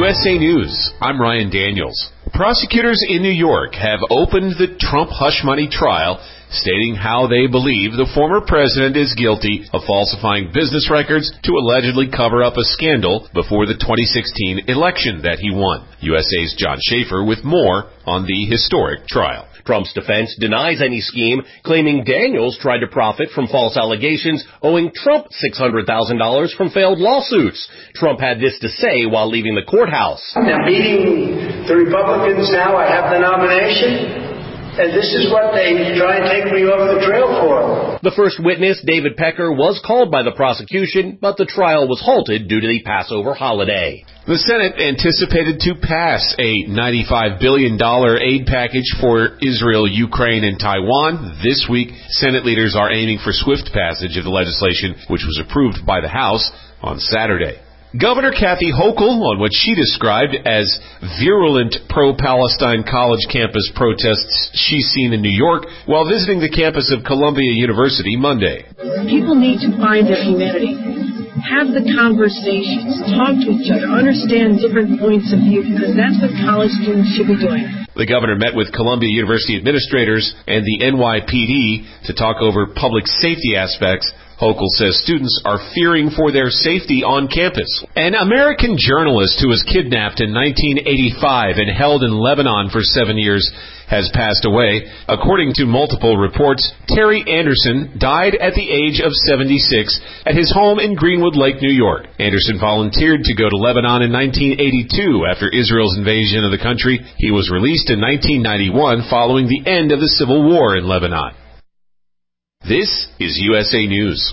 USA News, I'm Ryan Daniels. Prosecutors in New York have opened the Trump hush money trial, stating how they believe the former president is guilty of falsifying business records to allegedly cover up a scandal before the 2016 election that he won. USA's John Schaefer with more on the historic trial. Trump's defense denies any scheme, claiming Daniels tried to profit from false allegations, owing Trump $600,000 from failed lawsuits. Trump had this to say while leaving the courthouse. I'm beating the Republicans now. I have the nomination. And this is what they try and take me off the trail for. The first witness, David Pecker, was called by the prosecution, but the trial was halted due to the Passover holiday. The Senate anticipated to pass a $95 billion aid package for Israel, Ukraine, and Taiwan. This week, Senate leaders are aiming for swift passage of the legislation, which was approved by the House on Saturday. Governor Kathy Hochul, on what she described as virulent pro-Palestine college campus protests she's seen in New York while visiting the campus of Columbia University Monday. People need to find their humanity, have the conversations, talk to each other, understand different points of view, because that's what college students should be doing. The governor met with Columbia University administrators and the NYPD to talk over public safety aspects. Hochul says students are fearing for their safety on campus. An American journalist who was kidnapped in 1985 and held in Lebanon for 7 years has passed away. According to multiple reports, Terry Anderson died at the age of 76 at his home in Greenwood Lake, New York. Anderson volunteered to go to Lebanon in 1982 after Israel's invasion of the country. He was released in 1991 following the end of the civil war in Lebanon. This is USA News.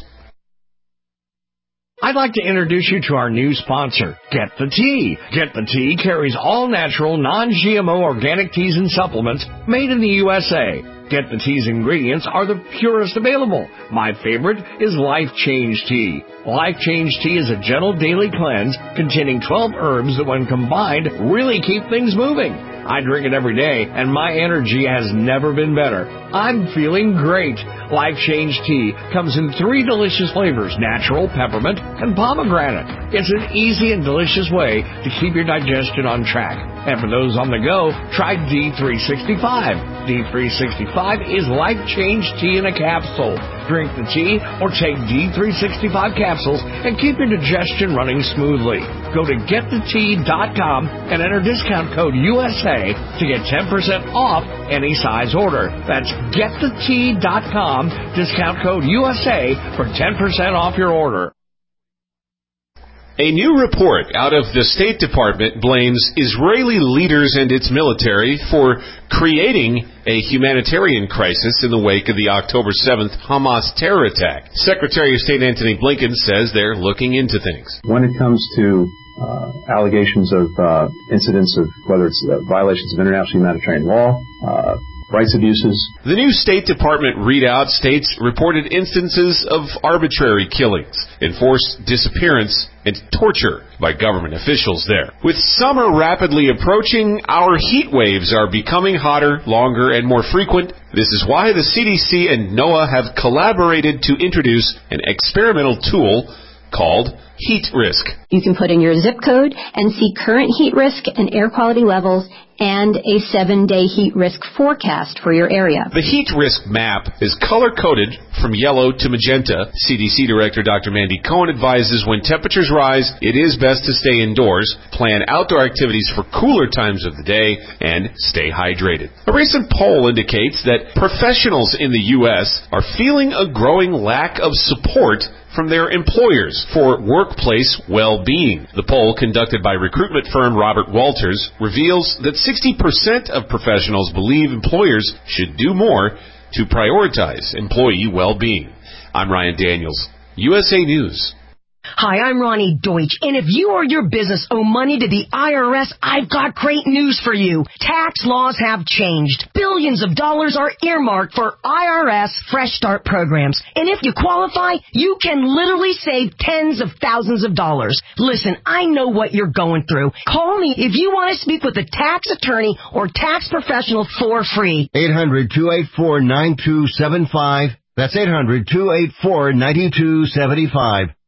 I'd like to introduce you to our new sponsor, Get the Tea. Get the Tea carries all natural, non-GMO organic teas and supplements made in the USA. Get the Tea's ingredients are the purest available. My favorite is Life Change Tea. Life Change Tea is a gentle daily cleanse containing 12 herbs that when combined really keep things moving. I drink it every day, and my energy has never been better. I'm feeling great. Life Change Tea comes in 3 delicious flavors, natural, peppermint, and pomegranate. It's an easy and delicious way to keep your digestion on track. And for those on the go, try D365. D365 is Life Change Tea in a capsule. Drink the tea or take D365 capsules and keep your digestion running smoothly. Go to getthetea.com and enter discount code USA to get 10% off any size order. That's getthetea.com, discount code USA for 10% off your order. A new report out of the State Department blames Israeli leaders and its military for creating a humanitarian crisis in the wake of the October 7th Hamas terror attack. Secretary of State Antony Blinken says they're looking into things. When it comes to allegations of incidents of whether it's violations of international humanitarian law, rights abuses. The new State Department readout states reported instances of arbitrary killings, enforced disappearance, and torture by government officials there. With summer rapidly approaching, our heat waves are becoming hotter, longer, and more frequent. This is why the CDC and NOAA have collaborated to introduce an experimental tool called Heat Risk. You can put in your zip code and see current heat risk and air quality levels and a 7-day heat risk forecast for your area. The heat risk map is color-coded from yellow to magenta. CDC Director Dr. Mandy Cohen advises when temperatures rise, it is best to stay indoors, plan outdoor activities for cooler times of the day, and stay hydrated. A recent poll indicates that professionals in the U.S. are feeling a growing lack of support from their employers for workplace well-being. The poll, conducted by recruitment firm Robert Walters, reveals that 60% of professionals believe employers should do more to prioritize employee well-being. I'm Ryan Daniels, USA News. Hi, I'm Ronnie Deutsch, and if you or your business owe money to the IRS, I've got great news for you. Tax laws have changed. Billions of dollars are earmarked for IRS Fresh Start programs, and if you qualify, you can literally save tens of thousands of dollars. Listen, I know what you're going through. Call me if you want to speak with a tax attorney or tax professional for free. 800-284-9275. That's 800-284-9275.